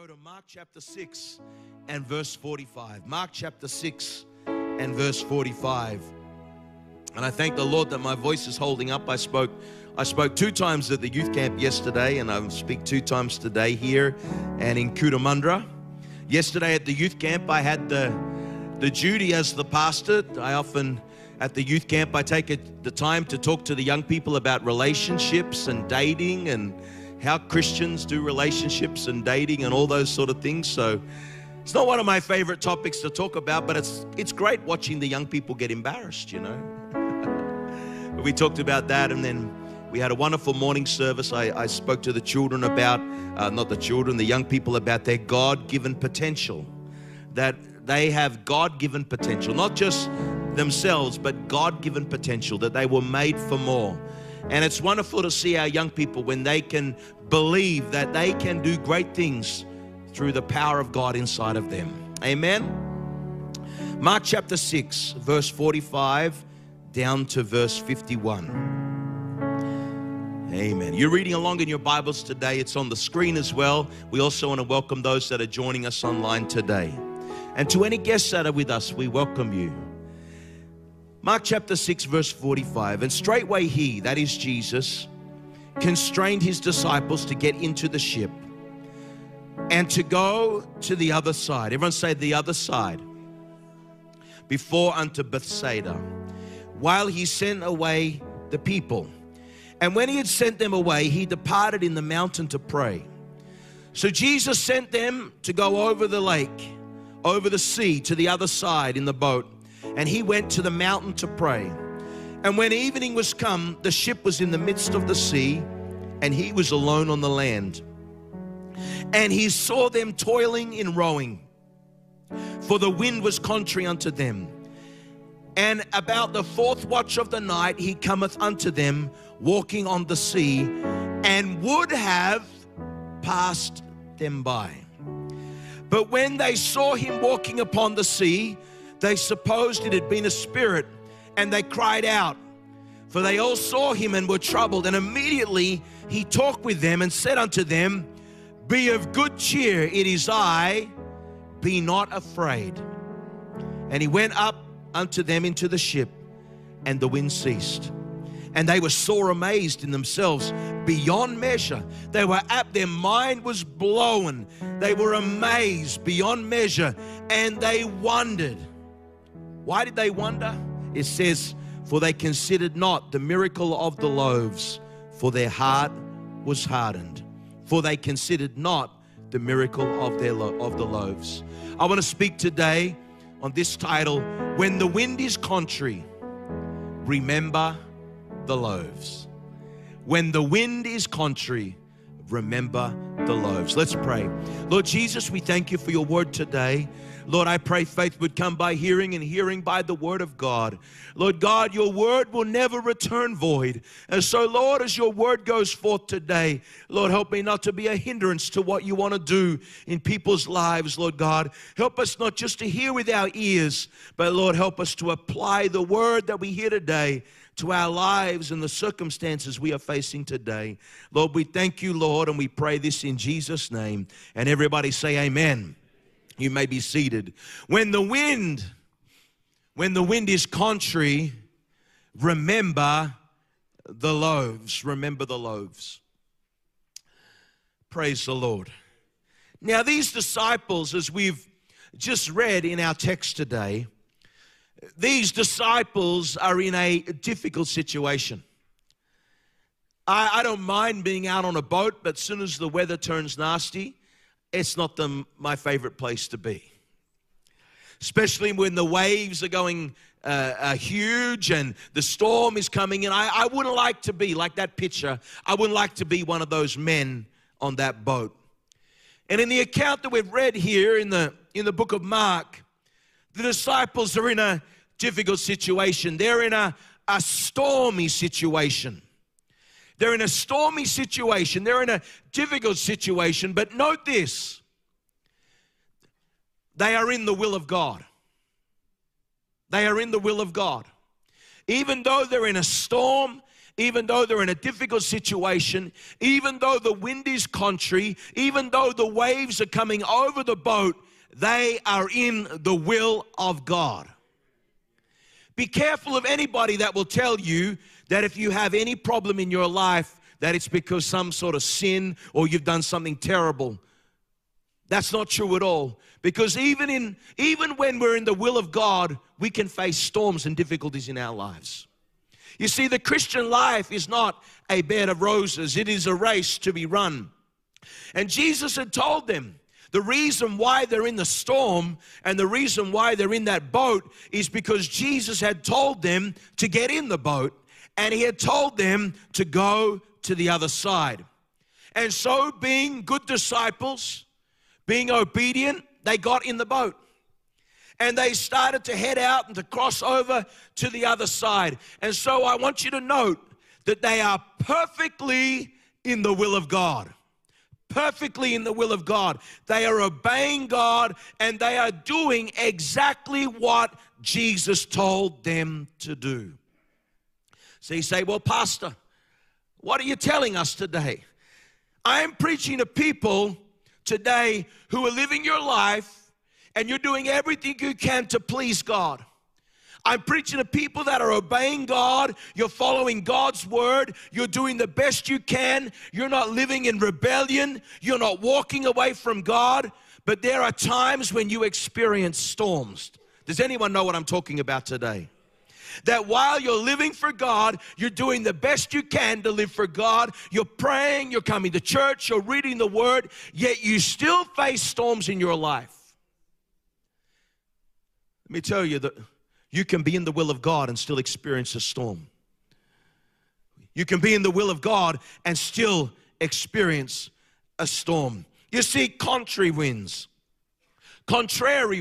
go to Mark chapter 6 and verse 45. Mark chapter 6 and verse 45. And I thank the Lord that my voice is holding up. I spoke 2 times at the youth camp yesterday, and I'll speak 2 times today here and in Cootamundra. Yesterday at the youth camp, I had the duty as the pastor. I often, at the youth camp, I take the time to talk to the young people about relationships and dating and how Christians do relationships and dating and all those sort of things. So it's not one of my favorite topics to talk about, but it's great watching the young people get embarrassed, you know. We talked about that, and then we had a wonderful morning service. I spoke to the children about, the young people about their God-given potential, that they have God-given potential, not just themselves, but God-given potential, that they were made for more. And it's wonderful to see our young people when they can believe that they can do great things through the power of God inside of them. Amen? Mark chapter 6, verse 45 down to verse 51. Amen. You're reading along in your Bibles today. It's on the screen as well. We also want to welcome those that are joining us online today. And to any guests that are with us, we welcome you. Mark chapter 6, verse 45. And straightway he, that is Jesus, constrained his disciples to get into the ship and to go to the other side. Everyone say the other side. Before unto Bethsaida, while he sent away the people. And when he had sent them away, he departed in the mountain to pray. So Jesus sent them to go over the lake, over the sea, to the other side in the boat. And he went to the mountain to pray. And when evening was come, the ship was in the midst of the sea, and he was alone on the land. And he saw them toiling in rowing, for the wind was contrary unto them. And about the 4th watch of the night, he cometh unto them, walking on the sea, and would have passed them by. But when they saw him walking upon the sea, they supposed it had been a spirit, and they cried out, for they all saw him and were troubled. And immediately he talked with them and said unto them, Be of good cheer, it is I, be not afraid. And he went up unto them into the ship, and the wind ceased. And they were sore amazed in themselves beyond measure. Their mind was blown. They were amazed beyond measure, and they wondered. Why did they wonder? It says, for they considered not the miracle of the loaves, for their heart was hardened. For they considered not the miracle of the loaves. I want to speak today on this title, When the Wind is Contrary, Remember the Loaves. When the wind is contrary, remember the loaves. Let's pray. Lord Jesus, we thank you for your word today. Lord, I pray faith would come by hearing and hearing by the word of God. Lord God, your word will never return void. And so, Lord, as your word goes forth today, Lord, help me not to be a hindrance to what you want to do in people's lives, Lord God. Help us not just to hear with our ears, but Lord, help us to apply the word that we hear today to our lives and the circumstances we are facing today. Lord, we thank you, Lord, and we pray this in Jesus' name. And everybody say amen. You may be seated. When the wind is contrary, remember the loaves. Remember the loaves. Praise the Lord. Now, these disciples, as we've just read in our text today, these disciples are in a difficult situation. I don't mind being out on a boat, but as soon as the weather turns nasty, it's not my favorite place to be. Especially when the waves are going huge and the storm is coming in. I wouldn't like to be, like that picture, I wouldn't like to be one of those men on that boat. And in the account that we've read here in the book of Mark, the disciples are in a difficult situation. They're in a stormy situation. They're in a stormy situation. They're in a difficult situation. But note this. They are in the will of God. They are in the will of God. Even though they're in a storm even though they're in a difficult situation, even though the wind is contrary, even though the waves are coming over the boat, they are in the will of God. Be careful of anybody that will tell you that if you have any problem in your life, that it's because some sort of sin or you've done something terrible. That's not true at all. Because even when we're in the will of God, we can face storms and difficulties in our lives. You see, the Christian life is not a bed of roses. It is a race to be run. And Jesus had told them the reason why they're in the storm and the reason why they're in that boat is because Jesus had told them to get in the boat and he had told them to go to the other side. And so, being good disciples, being obedient, they got in the boat. And they started to head out and to cross over to the other side. And so I want you to note that they are perfectly in the will of God. Perfectly in the will of God. They are obeying God and they are doing exactly what Jesus told them to do. So you say, well, Pastor, what are you telling us today? I am preaching to people today who are living your life and you're doing everything you can to please God. I'm preaching to people that are obeying God. You're following God's word. You're doing the best you can. You're not living in rebellion. You're not walking away from God. But there are times when you experience storms. Does anyone know what I'm talking about today? That while you're living for God, you're doing the best you can to live for God. You're praying, you're coming to church, you're reading the word, yet you still face storms in your life. Let me tell you that you can be in the will of God and still experience a storm. You can be in the will of God and still experience a storm. You see, contrary winds or contrary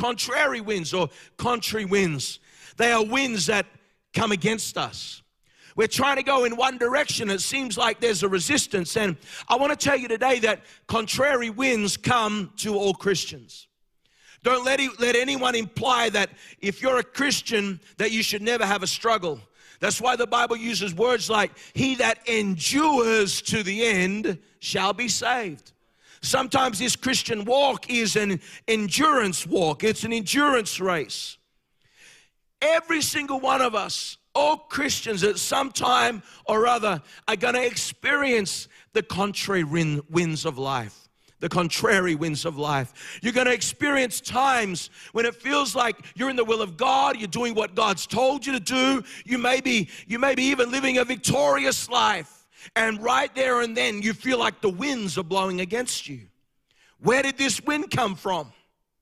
winds, they are winds that come against us. We're trying to go in one direction. It seems like there's a resistance. And I want to tell you today that contrary winds come to all Christians. Don't let anyone imply that if you're a Christian that you should never have a struggle. That's why the Bible uses words like, he that endures to the end shall be saved. Sometimes this Christian walk is an endurance walk. It's an endurance race. Every single one of us, all Christians at some time or other, are going to experience the contrary winds of life. The contrary winds of life. You're going to experience times when it feels like you're in the will of God, you're doing what God's told you to do. You may be even living a victorious life. And right there and then you feel like the winds are blowing against you. Where did this wind come from?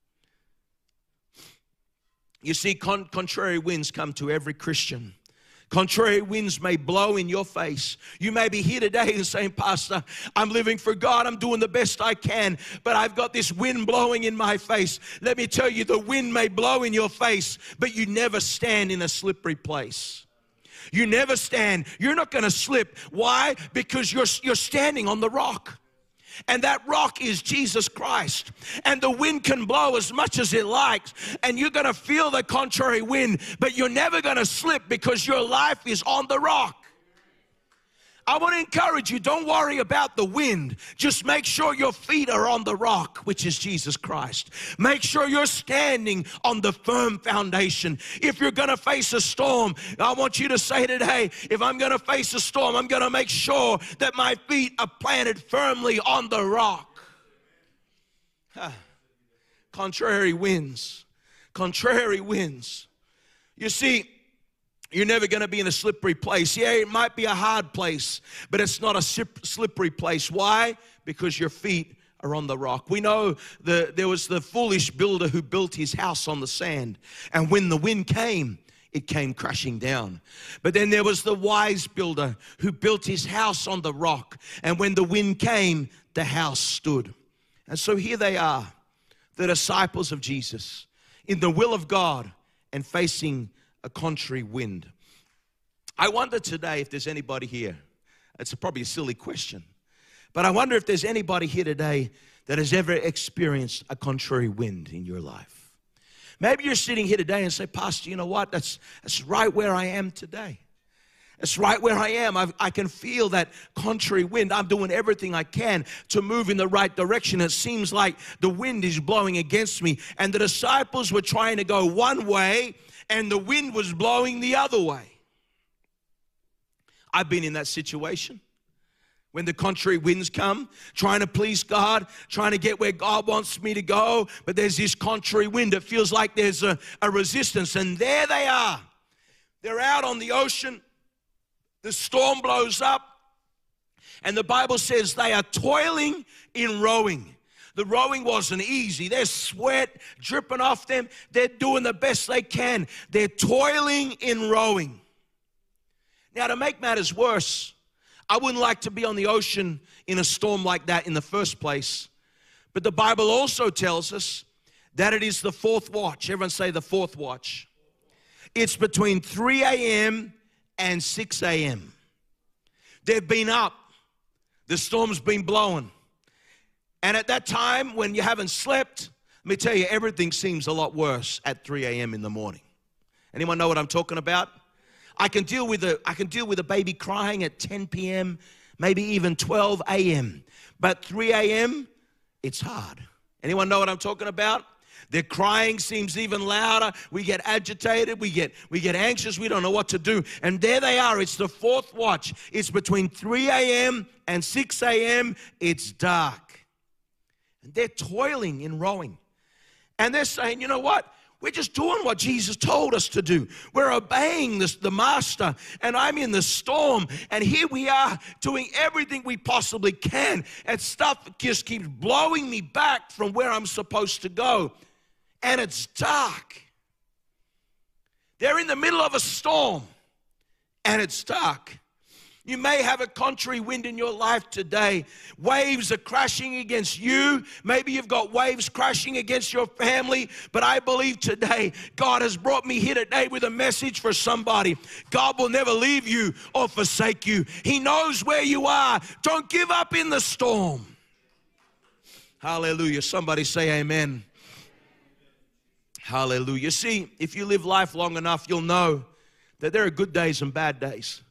You see, contrary winds come to every Christian. Contrary winds may blow in your face. You may be here today and saying, Pastor, I'm living for God. I'm doing the best I can, but I've got this wind blowing in my face. Let me tell you, the wind may blow in your face, but you never stand in a slippery place. You never stand. You're not going to slip. Why? Because you're standing on the rock. And that rock is Jesus Christ. And the wind can blow as much as it likes. And you're going to feel the contrary wind. But you're never going to slip because your life is on the rock. I want to encourage you, don't worry about the wind. Just make sure your feet are on the rock, which is Jesus Christ. Make sure you're standing on the firm foundation. If you're going to face a storm, I want you to say today, if I'm going to face a storm, I'm going to make sure that my feet are planted firmly on the rock. Contrary winds. Contrary winds. You see, you're never going to be in a slippery place. Yeah, it might be a hard place, but it's not a slippery place. Why? Because your feet are on the rock. We know there was the foolish builder who built his house on the sand. And when the wind came, it came crashing down. But then there was the wise builder who built his house on the rock. And when the wind came, the house stood. And so here they are, the disciples of Jesus, in the will of God and facing a contrary wind. I wonder today if there's anybody here. It's probably a silly question, but I wonder if there's anybody here today that has ever experienced a contrary wind in your life. Maybe you're sitting here today and say, Pastor, you know what? That's right where I am today. It's right where I am. I can feel that contrary wind. I'm doing everything I can to move in the right direction. It seems like the wind is blowing against me. And the disciples were trying to go one way, and the wind was blowing the other way. I've been in that situation. When the contrary winds come, trying to please God, trying to get where God wants me to go, but there's this contrary wind. It feels like there's a resistance. And there they are. They're out on the ocean. The storm blows up, and the Bible says they are toiling in rowing. The rowing wasn't easy. There's sweat dripping off them. They're doing the best they can. They're toiling in rowing. Now, to make matters worse, I wouldn't like to be on the ocean in a storm like that in the first place. But the Bible also tells us that it is the fourth watch. Everyone say the fourth watch. It's between 3 a.m. and 6 a.m. They've been up. The storm's been blowing. And at that time, when you haven't slept, let me tell you, everything seems a lot worse at 3 a.m. in the morning. Anyone know what I'm talking about? I can deal with a baby crying at 10 p.m., maybe even 12 a.m. But 3 a.m., it's hard. Anyone know what I'm talking about? Their crying seems even louder. We get agitated. We get anxious. We don't know what to do. And there they are. It's the fourth watch. It's between 3 a.m. and 6 a.m. It's dark. And they're toiling in rowing. And they're saying, you know what? We're just doing what Jesus told us to do. We're obeying the master, and I'm in the storm, and here we are doing everything we possibly can, and stuff just keeps blowing me back from where I'm supposed to go, and it's dark. They're in the middle of a storm, and it's dark. You may have a contrary wind in your life today. Waves are crashing against you. Maybe you've got waves crashing against your family. But I believe today, God has brought me here today with a message for somebody. God will never leave you or forsake you. He knows where you are. Don't give up in the storm. Hallelujah. Somebody say amen. Hallelujah. See, if you live life long enough, you'll know that there are good days and bad days.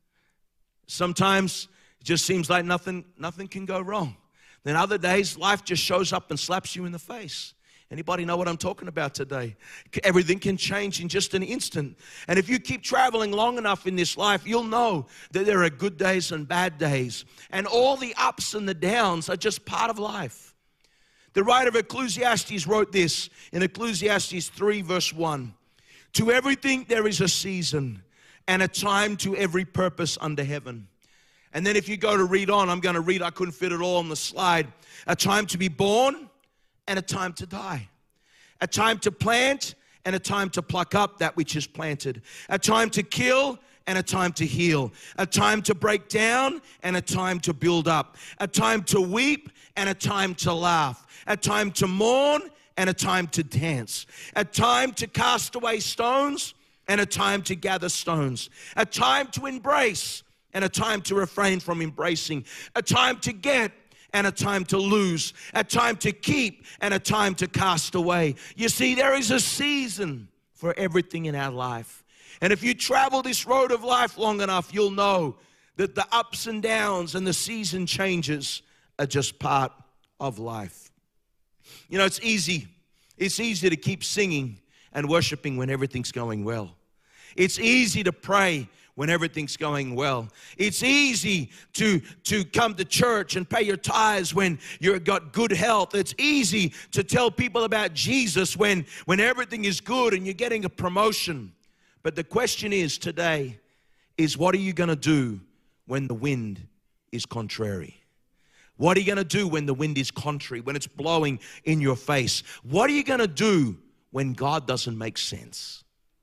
Sometimes it just seems like nothing can go wrong. Then other days, life just shows up and slaps you in the face. Anybody know what I'm talking about today? Everything can change in just an instant. And if you keep traveling long enough in this life, you'll know that there are good days and bad days. And all the ups and the downs are just part of life. The writer of Ecclesiastes wrote this in Ecclesiastes 3 verse 1. To everything there is a season, and a time to every purpose under heaven. And then if you go to read on, I'm going to read, I couldn't fit it all on the slide. A time to be born and a time to die. A time to plant and a time to pluck up that which is planted. A time to kill and a time to heal. A time to break down and a time to build up. A time to weep and a time to laugh. A time to mourn and a time to dance. A time to cast away stones and a time to gather stones, a time to embrace and a time to refrain from embracing, a time to get and a time to lose, a time to keep and a time to cast away. You see, there is a season for everything in our life. And if you travel this road of life long enough, you'll know that the ups and downs and the season changes are just part of life. You know, it's easy to keep singing and worshiping when everything's going well. It's easy to pray when everything's going well. It's easy to come to church and pay your tithes when you've got good health. It's easy to tell people about Jesus when everything is good and you're getting a promotion. But the question is today is, what are you going to do when the wind is contrary? What are you going to do when the wind is contrary, when it's blowing in your face? What are you going to do when God doesn't make sense?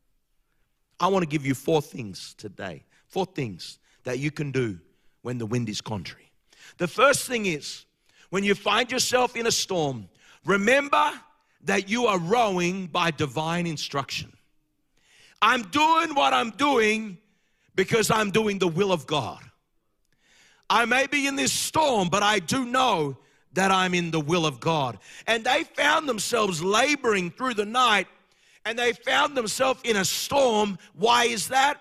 I want to give you 4 things today. 4 things that you can do when the wind is contrary. The first thing is, when you find yourself in a storm, remember that you are rowing by divine instruction. I'm doing what I'm doing because I'm doing the will of God. I may be in this storm, but I do know that I'm in the will of God. And they found themselves laboring through the night, and they found themselves in a storm. Why is that?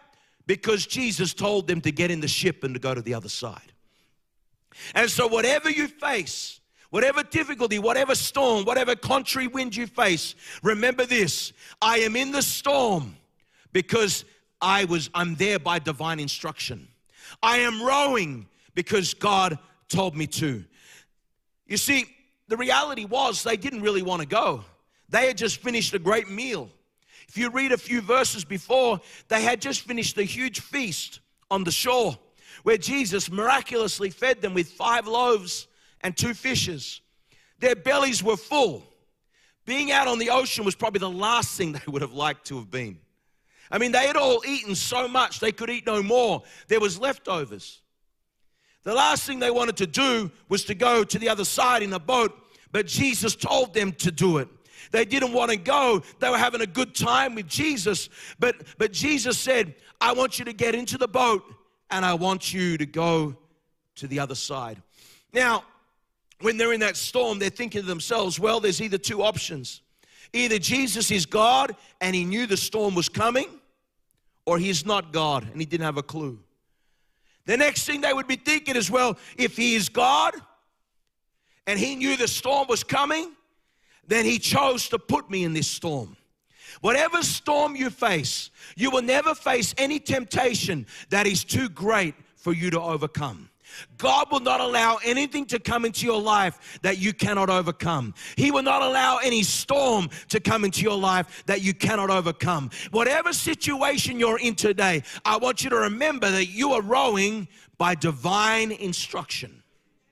because Jesus told them to get in the ship and to go to the other side. And so whatever you face, whatever difficulty, whatever storm, whatever contrary wind you face, remember this: I am in the storm because I'm there by divine instruction. I am rowing because God told me to. You see, the reality was they didn't really want to go. They had just finished a great meal. If you read a few verses before, they had just finished a huge feast on the shore where Jesus miraculously fed them with 5 loaves and 2 fishes. Their bellies were full. Being out on the ocean was probably the last thing they would have liked to have been. I mean, they had all eaten so much they could eat no more. There was leftovers. The last thing they wanted to do was to go to the other side in a boat, but Jesus told them to do it. They didn't want to go. They were having a good time with Jesus, but Jesus said, I want you to get into the boat and I want you to go to the other side. Now, when they're in that storm, they're thinking to themselves, well, there's either 2 options. Either Jesus is God and he knew the storm was coming, or he's not God and he didn't have a clue. The next thing they would be thinking is, well, if he is God and he knew the storm was coming, then he chose to put me in this storm. Whatever storm you face, you will never face any temptation that is too great for you to overcome. God will not allow anything to come into your life that you cannot overcome. He will not allow any storm to come into your life that you cannot overcome. Whatever situation you're in today, I want you to remember that you are rowing by divine instruction.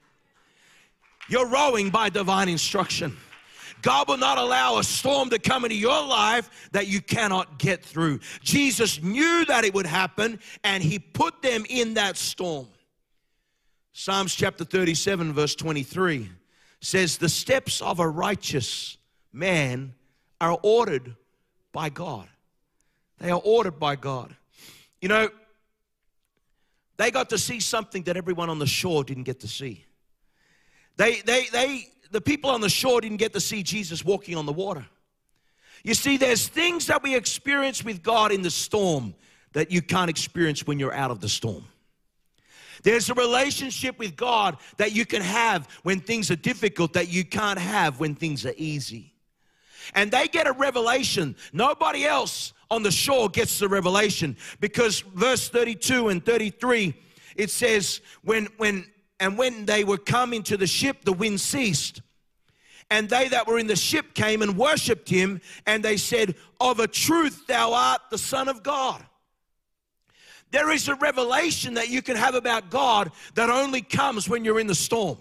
You're rowing by divine instruction. God will not allow a storm to come into your life that you cannot get through. Jesus knew that it would happen, and he put them in that storm. Psalms chapter 37, verse 23 says, the steps of a righteous man are ordered by God. They are ordered by God. You know, they got to see something that everyone on the shore didn't get to see. The people on the shore didn't get to see Jesus walking on the water. You see, there's things that we experience with God in the storm that you can't experience when you're out of the storm. There's a relationship with God that you can have when things are difficult that you can't have when things are easy. And they get a revelation. Nobody else on the shore gets the revelation, because verse 32 and 33, it says, when they were come into the ship, the wind ceased. And they that were in the ship came and worshipped him, and they said, of a truth thou art the Son of God. There is a revelation that you can have about God that only comes when you're in the storm.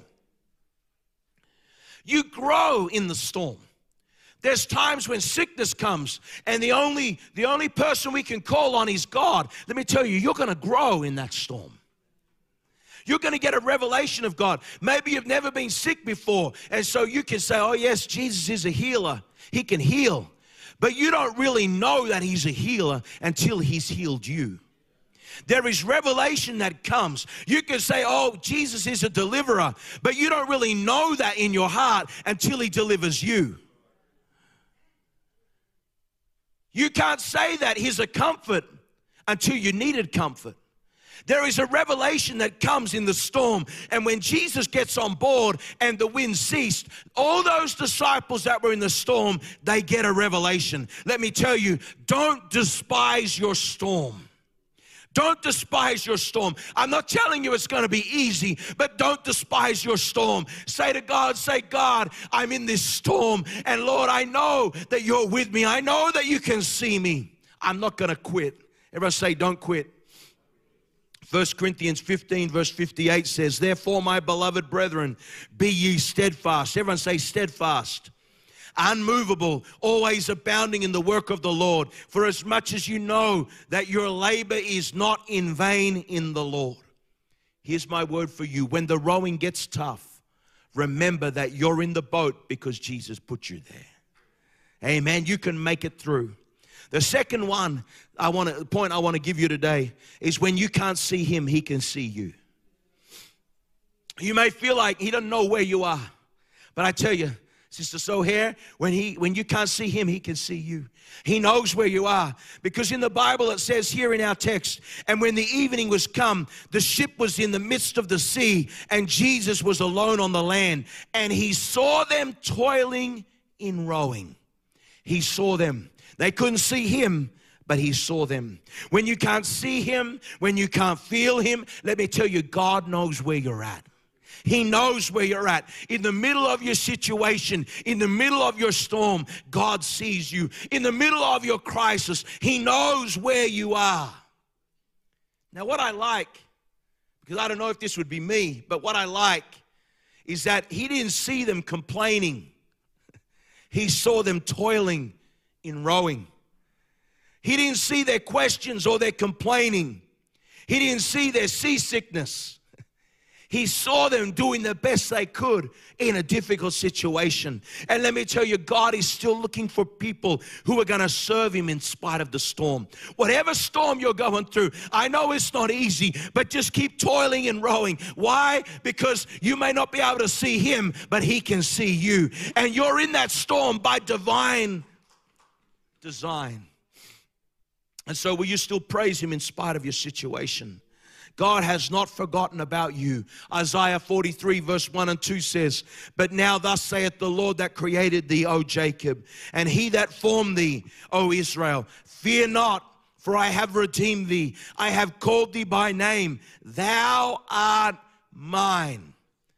You grow in the storm. There's times when sickness comes and the only person we can call on is God. Let me tell you, you're going to grow in that storm. You're going to get a revelation of God. Maybe you've never been sick before, and so you can say, oh yes, Jesus is a healer. He can heal. But you don't really know that he's a healer until he's healed you. There is revelation that comes. You can say, oh, Jesus is a deliverer, but you don't really know that in your heart until he delivers you. You can't say that he's a comfort until you needed comfort. There is a revelation that comes in the storm. And when Jesus gets on board and the wind ceased, all those disciples that were in the storm, they get a revelation. Let me tell you, don't despise your storm. Don't despise your storm. I'm not telling you it's going to be easy, but don't despise your storm. Say to God, say, God, I'm in this storm, and Lord, I know that you're with me. I know that you can see me. I'm not going to quit. Everyone say, don't quit. 1 Corinthians 15, verse 58 says, therefore, my beloved brethren, be ye steadfast. Everyone say steadfast. Unmovable, always abounding in the work of the Lord, for as much as you know that your labor is not in vain in the Lord. Here's my word for you. When the rowing gets tough, remember that you're in the boat because Jesus put you there. Amen. You can make it through. The second point I want to give you today is when you can't see him, he can see you. You may feel like he doesn't know where you are, but I tell you, Sister Sohair, when you can't see him, he can see you. He knows where you are. Because in the Bible it says here in our text, and when the evening was come, the ship was in the midst of the sea, and Jesus was alone on the land. And he saw them toiling in rowing. He saw them. They couldn't see him, but he saw them. When you can't see him, when you can't feel him, let me tell you, God knows where you're at. He knows where you're at. In the middle of your situation, in the middle of your storm, God sees you. In the middle of your crisis, he knows where you are. Now, what I like, because I don't know if this would be me, but what I like is that he didn't see them complaining. He saw them toiling in rowing. He didn't see their questions or their complaining. He didn't see their seasickness. He saw them doing the best they could in a difficult situation. And let me tell you, God is still looking for people who are going to serve him in spite of the storm. Whatever storm you're going through, I know it's not easy, but just keep toiling and rowing. Why? Because you may not be able to see him, but he can see you. And you're in that storm by divine design. And so will you still praise him in spite of your situation? God has not forgotten about you. Isaiah 43 verse 1 and 2 says, but now thus saith the Lord that created thee, O Jacob, and he that formed thee, O Israel, fear not, for I have redeemed thee. I have called thee by name. Thou art mine.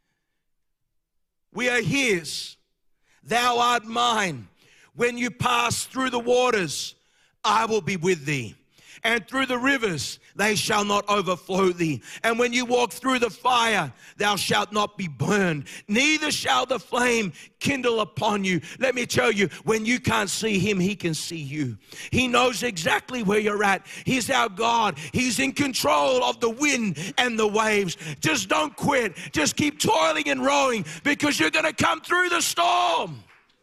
We are his. Thou art mine. When you pass through the waters, I will be with thee. And through the rivers, they shall not overflow thee. And when you walk through the fire, thou shalt not be burned, neither shall the flame kindle upon you. Let me tell you, when you can't see him, he can see you. He knows exactly where you're at. He's our God. He's in control of the wind and the waves. Just don't quit. Just keep toiling and rowing, because you're going to come through the storm.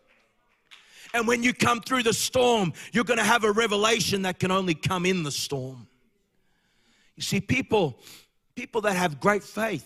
And when you come through the storm, you're going to have a revelation that can only come in the storm. You see, people that have great faith,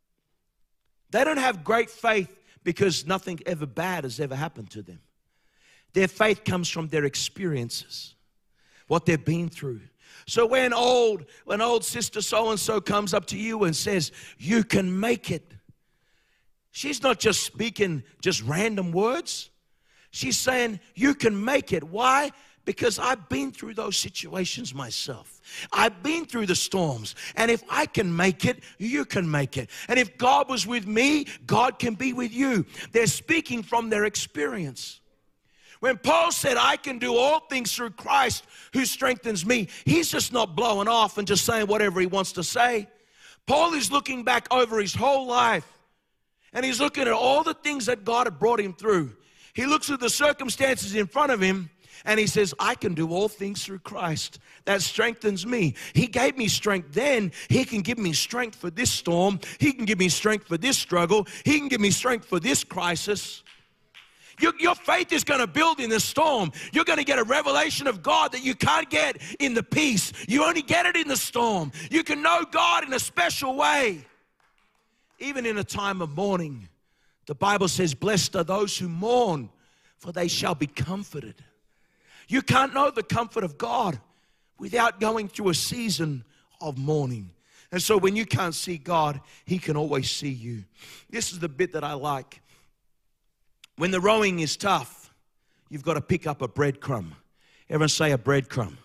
they don't have great faith because nothing ever bad has ever happened to them. Their faith comes from their experiences, what they've been through. So when old sister so-and-so comes up to you and says, you can make it, she's not just speaking just random words. She's saying, you can make it. Why? Because I've been through those situations myself. I've been through the storms. And if I can make it, you can make it. And if God was with me, God can be with you. They're speaking from their experience. When Paul said, I can do all things through Christ who strengthens me, he's just not blowing off and just saying whatever he wants to say. Paul is looking back over his whole life, and he's looking at all the things that God had brought him through. He looks at the circumstances in front of him, and he says, I can do all things through Christ that strengthens me. He gave me strength then. He can give me strength for this storm. He can give me strength for this struggle. He can give me strength for this crisis. Your faith is going to build in the storm. You're going to get a revelation of God that you can't get in the peace. You only get it in the storm. You can know God in a special way, even in a time of mourning. The Bible says, blessed are those who mourn, for they shall be comforted. You can't know the comfort of God without going through a season of mourning. And so when you can't see God, he can always see you. This is the bit that I like. When the rowing is tough, you've got to pick up a breadcrumb. Everyone say a breadcrumb.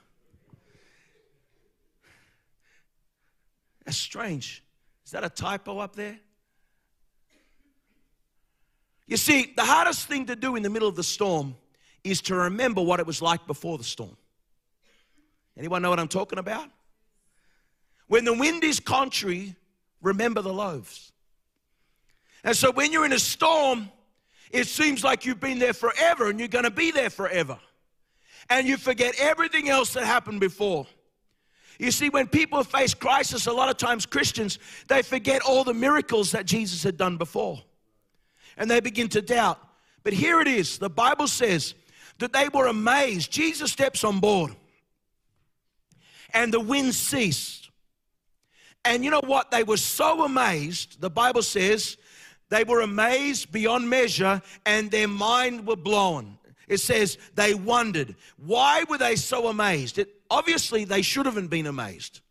That's strange. Is that a typo up there? You see, the hardest thing to do in the middle of the storm is to remember what it was like before the storm. Anyone know what I'm talking about? When the wind is contrary, remember the loaves. And so when you're in a storm, it seems like you've been there forever and you're going to be there forever. And you forget everything else that happened before. You see, when people face crisis, a lot of times Christians, they forget all the miracles that Jesus had done before. And they begin to doubt. But here it is. The Bible says that they were amazed. Jesus steps on board, and the wind ceased. And you know what? They were so amazed, the Bible says, They were amazed beyond measure, and their mind were blown. It says they wondered. Why were they so amazed? Obviously, they should have been amazed.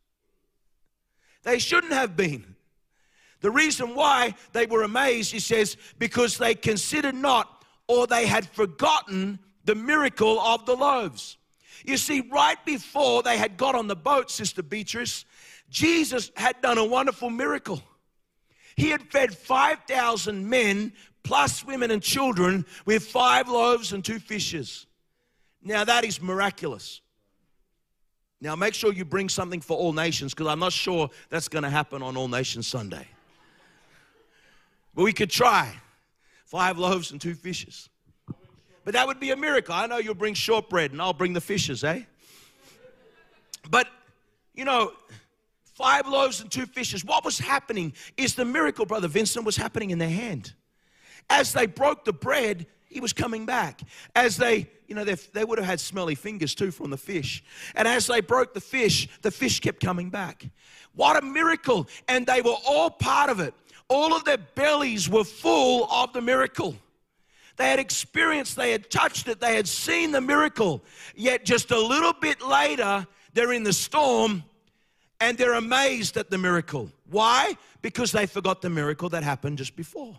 They shouldn't have been. The reason why they were amazed, he says, because they considered not, or they had forgotten the miracle of the loaves. You see, right before they had got on the boat, Sister Beatrice, Jesus had done a wonderful miracle. He had fed 5,000 men, plus women and children, with 5 loaves and 2 fishes. Now that is miraculous. Now make sure you bring something for All Nations, because I'm not sure that's going to happen on All Nations Sunday. But we could try. 5 loaves and 2 fishes. But that would be a miracle. I know you'll bring shortbread and I'll bring the fishes, eh? But, you know, 5 loaves and 2 fishes. What was happening is the miracle, Brother Vincent, was happening in their hand. As they broke the bread, he was coming back. As they, you know, they would have had smelly fingers too from the fish. And as they broke the fish kept coming back. What a miracle. And they were all part of it. All of their bellies were full of the miracle. They had experienced, they had touched it, they had seen the miracle. Yet just a little bit later, they're in the storm and they're amazed at the miracle. Why? Because they forgot the miracle that happened just before.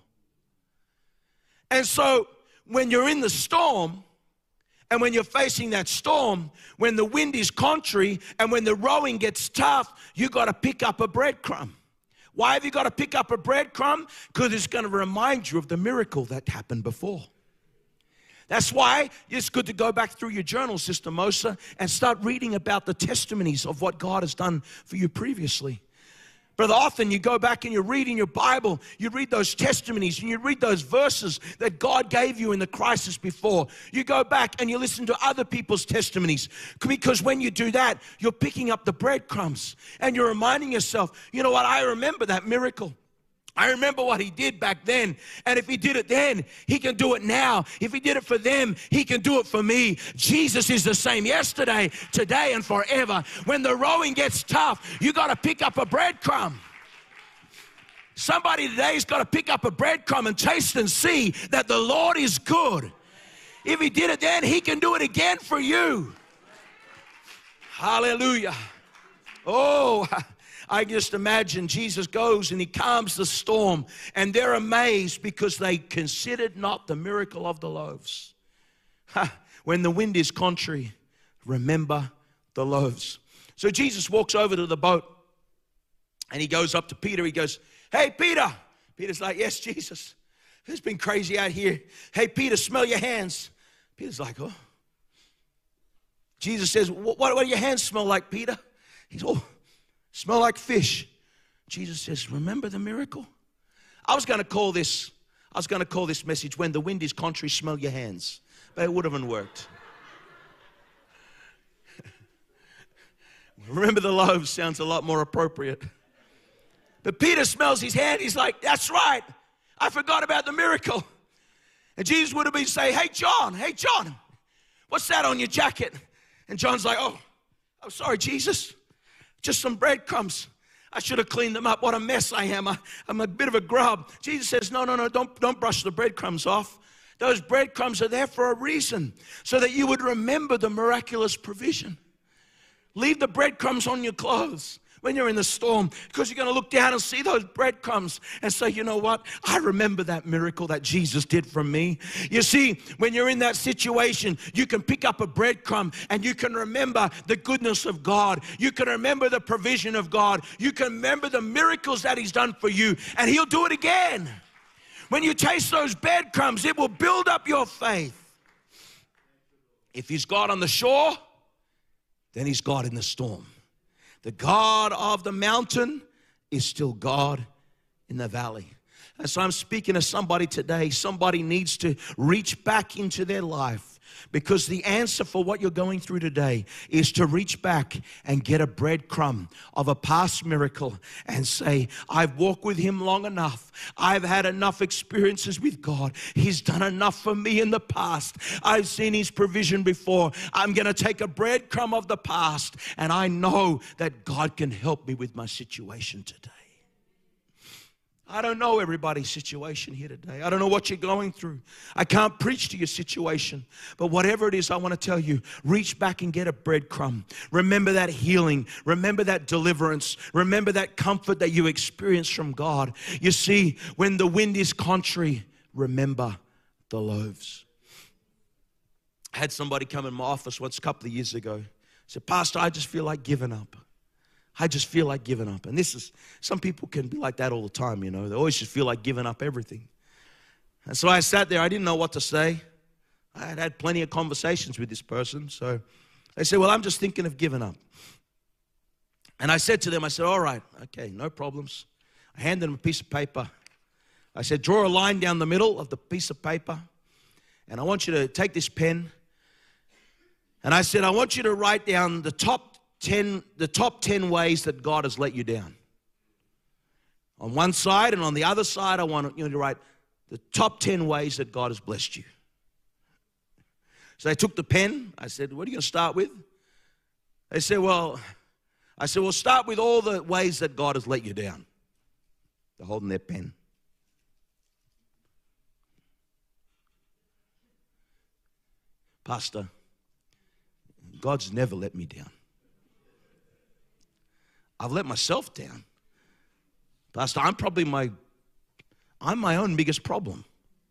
And so when you're in the storm, and when you're facing that storm, when the wind is contrary and when the rowing gets tough, you got to pick up a breadcrumb. Why have you got to pick up a breadcrumb? Because it's going to remind you of the miracle that happened before. That's why it's good to go back through your journal, Sister Mosa, and start reading about the testimonies of what God has done for you previously. Brother, often you go back and you read in your Bible, you read those testimonies and you read those verses that God gave you in the crisis before. You go back and you listen to other people's testimonies, because when you do that, you're picking up the breadcrumbs and you're reminding yourself, you know what, I remember that miracle. I remember what he did back then, and if he did it then, he can do it now. If he did it for them, he can do it for me. Jesus is the same yesterday, today, and forever. When the rowing gets tough, you got to pick up a breadcrumb. Somebody today's got to pick up a breadcrumb and taste and see that the Lord is good. If he did it then, he can do it again for you. Hallelujah. Oh, I just imagine Jesus goes and he calms the storm, and they're amazed because they considered not the miracle of the loaves. When the wind is contrary, remember the loaves. So Jesus walks over to the boat and he goes up to Peter. He goes, "Hey, Peter." Peter's like, "Yes, Jesus. It's been crazy out here. Hey, Peter, smell your hands." Peter's like, "Oh." Jesus says, what do your hands smell like, Peter?" He's, "Oh, smell like fish." Jesus says, "Remember the miracle?" I was going to call this message, "When the wind is contrary, smell your hands." But it wouldn't have worked. Remember the loaves sounds a lot more appropriate. But Peter smells his hand. He's like, "That's right. I forgot about the miracle." And Jesus would have been saying, hey, John, what's that on your jacket?" And John's like, "Oh, I'm sorry, Jesus. Just some breadcrumbs. I should have cleaned them up. What a mess I am. I'm a bit of a grub." Jesus says, no, don't brush the breadcrumbs off. Those breadcrumbs are there for a reason, so that you would remember the miraculous provision. Leave the breadcrumbs on your clothes when you're in the storm, because you're going to look down and see those breadcrumbs and say, "You know what? I remember that miracle that Jesus did for me." You see, when you're in that situation, you can pick up a breadcrumb and you can remember the goodness of God. You can remember the provision of God. You can remember the miracles that he's done for you, and he'll do it again. When you taste those breadcrumbs, it will build up your faith. If he's God on the shore, then he's God in the storm. The God of the mountain is still God in the valley. And so I'm speaking to somebody today. Somebody needs to reach back into their life, because the answer for what you're going through today is to reach back and get a breadcrumb of a past miracle and say, "I've walked with him long enough. I've had enough experiences with God. He's done enough for me in the past. I've seen his provision before. I'm going to take a breadcrumb of the past, and I know that God can help me with my situation today." I don't know everybody's situation here today. I don't know what you're going through. I can't preach to your situation. But whatever it is, I want to tell you, reach back and get a breadcrumb. Remember that healing. Remember that deliverance. Remember that comfort that you experienced from God. You see, when the wind is contrary, remember the loaves. I had somebody come in my office once a couple of years ago. Said, Pastor, I just feel like giving up. I just feel like giving up. And some people can be like that all the time, you know. They always just feel like giving up everything. And so I sat there. I didn't know what to say. I had had plenty of conversations with this person. So they said, well, I'm just thinking of giving up. And I said to them, I said, all right, okay, no problems. I handed them a piece of paper. I said, draw a line down the middle of the piece of paper. And I want you to take this pen. And I said, I want you to write down the top 10 ways that God has let you down. On one side, and on the other side, I want you to write the top 10 ways that God has blessed you. So I took the pen. I said, what are you going to start with? They said, well, start with all the ways that God has let you down. They're holding their pen. Pastor, God's never let me down. I've let myself down. Pastor, I'm my own biggest problem.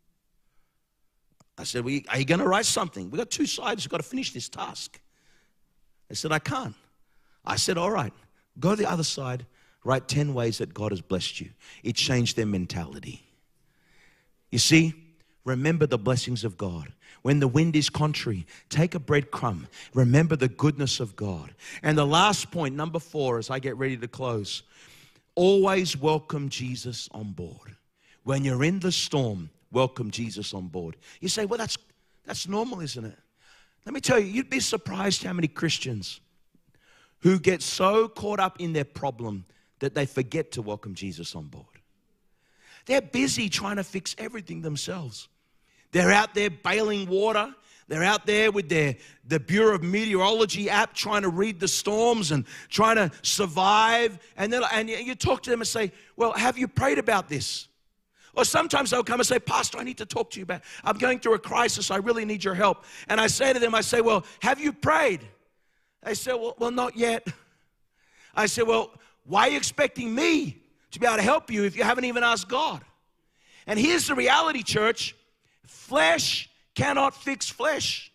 I said, well, are you going to write something? We've got 2 sides. We've got to finish this task. They said, I can't. I said, all right, go to the other side, write 10 ways that God has blessed you. It changed their mentality. You see, remember the blessings of God. When the wind is contrary, take a breadcrumb. Remember the goodness of God. And the last point, number 4, as I get ready to close, always welcome Jesus on board. When you're in the storm, welcome Jesus on board. You say, well, that's normal, isn't it? Let me tell you, you'd be surprised how many Christians who get so caught up in their problem that they forget to welcome Jesus on board. They're busy trying to fix everything themselves. They're out there bailing water. They're out there with the Bureau of Meteorology app trying to read the storms and trying to survive. And you talk to them and say, well, have you prayed about this? Or sometimes they'll come and say, Pastor, I need to talk to you about, I'm going through a crisis. I really need your help. And I say to them, well, have you prayed? They say, well, not yet. I say, well, why are you expecting me to be able to help you if you haven't even asked God? And here's the reality, church. Flesh cannot fix flesh.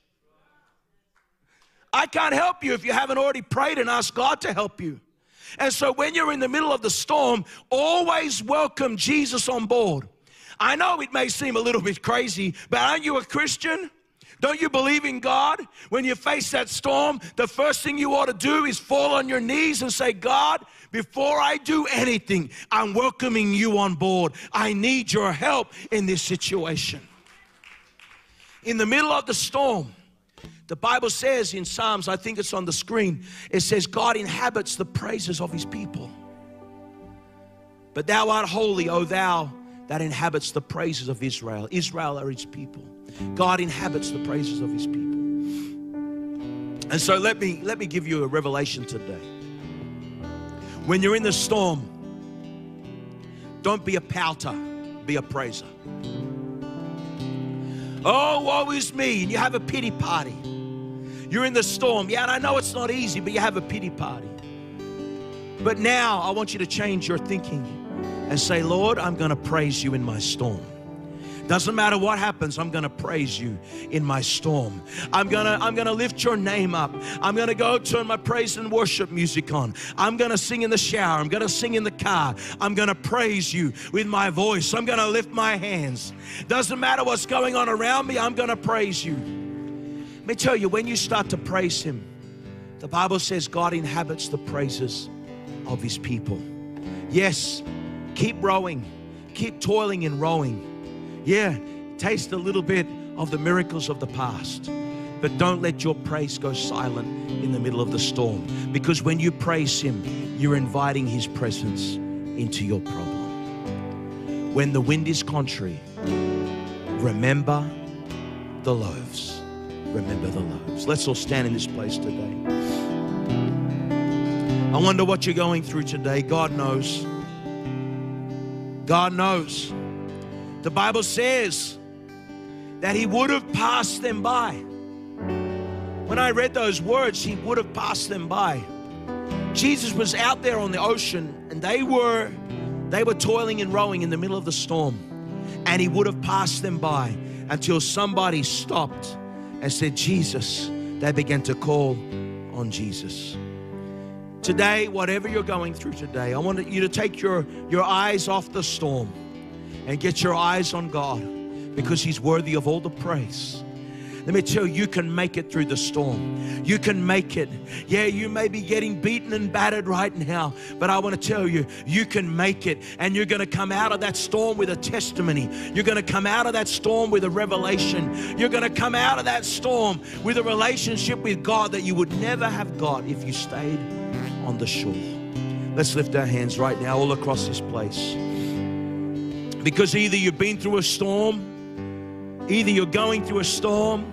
I can't help you if you haven't already prayed and asked God to help you. And so when you're in the middle of the storm, always welcome Jesus on board. I know it may seem a little bit crazy, but aren't you a Christian? Don't you believe in God? When you face that storm, the first thing you ought to do is fall on your knees and say, God, before I do anything, I'm welcoming you on board. I need your help in this situation. In the middle of the storm, the Bible says in Psalms, I think it's on the screen, it says, God inhabits the praises of his people. But thou art holy, O thou that inhabits the praises of Israel. Israel are his people. God inhabits the praises of his people. And so let me give you a revelation today. When you're in the storm, don't be a pouter, be a praiser. Oh, woe is me, and you have a pity party. You're in the storm. Yeah, and I know it's not easy, but you have a pity party. But now I want you to change your thinking and say, Lord, I'm going to praise you in my storm. Doesn't matter what happens, I'm going to praise you in my storm. I'm going to lift your name up. I'm going to go turn my praise and worship music on. I'm going to sing in the shower. I'm going to sing in the car. I'm going to praise you with my voice. I'm going to lift my hands. Doesn't matter what's going on around me, I'm going to praise you. Let me tell you, when you start to praise him, the Bible says God inhabits the praises of his people. Yes, keep rowing. Keep toiling and rowing. Yeah, taste a little bit of the miracles of the past. But don't let your praise go silent in the middle of the storm. Because when you praise him, you're inviting his presence into your problem. When the wind is contrary, remember the loaves. Remember the loaves. Let's all stand in this place today. I wonder what you're going through today. God knows. God knows. The Bible says that He would have passed them by. When I read those words, He would have passed them by. Jesus was out there on the ocean, and they were toiling and rowing in the middle of the storm, and He would have passed them by until somebody stopped and said, Jesus. They began to call on Jesus. Today, whatever you're going through today, I want you to take your eyes off the storm and get your eyes on God, because He's worthy of all the praise. Let me tell you, you can make it through the storm. You can make it. Yeah, you may be getting beaten and battered right now, but I want to tell you, you can make it, and you're going to come out of that storm with a testimony. You're going to come out of that storm with a revelation. You're going to come out of that storm with a relationship with God that you would never have got if you stayed on the shore. Let's lift our hands right now all across this place. Because either you've been through a storm, either you're going through a storm,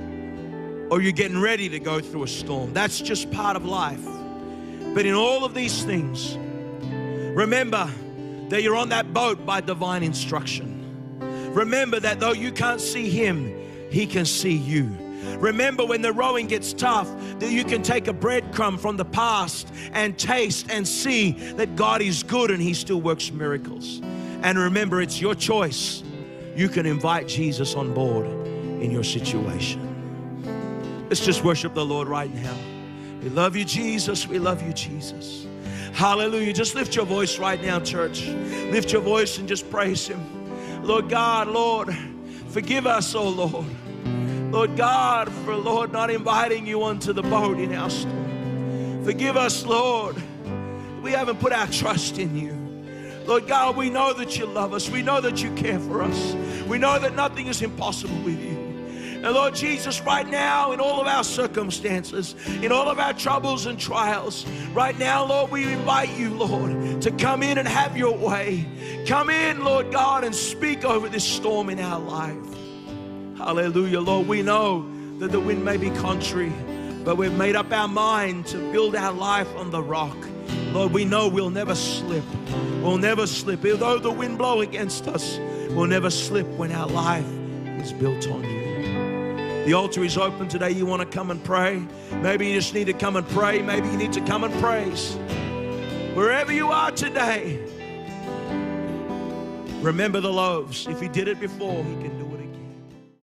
or you're getting ready to go through a storm. That's just part of life. But in all of these things, remember that you're on that boat by divine instruction. Remember that though you can't see Him, He can see you. Remember, when the rowing gets tough, that you can take a breadcrumb from the past and taste and see that God is good and He still works miracles. And remember, it's your choice. You can invite Jesus on board in your situation. Let's just worship the Lord right now. We love you, Jesus. We love you, Jesus. Hallelujah. Just lift your voice right now, church. Lift your voice and just praise Him. Lord God, Lord, forgive us, oh Lord. Lord God, for Lord not inviting you onto the boat in our storm. Forgive us, Lord. We haven't put our trust in you. Lord God, we know that you love us. We know that you care for us. We know that nothing is impossible with you. And Lord Jesus, right now, in all of our circumstances, in all of our troubles and trials, right now, Lord, we invite you, Lord, to come in and have your way. Come in, Lord God, and speak over this storm in our life. Hallelujah, Lord. We know that the wind may be contrary, but we've made up our mind to build our life on the rock. Lord, we know we'll never slip. We'll never slip. Although the wind blow against us, we'll never slip when our life is built on you. The altar is open today. You want to come and pray? Maybe you just need to come and pray. Maybe you need to come and praise. Wherever you are today, remember the loaves. If He did it before, He can do it.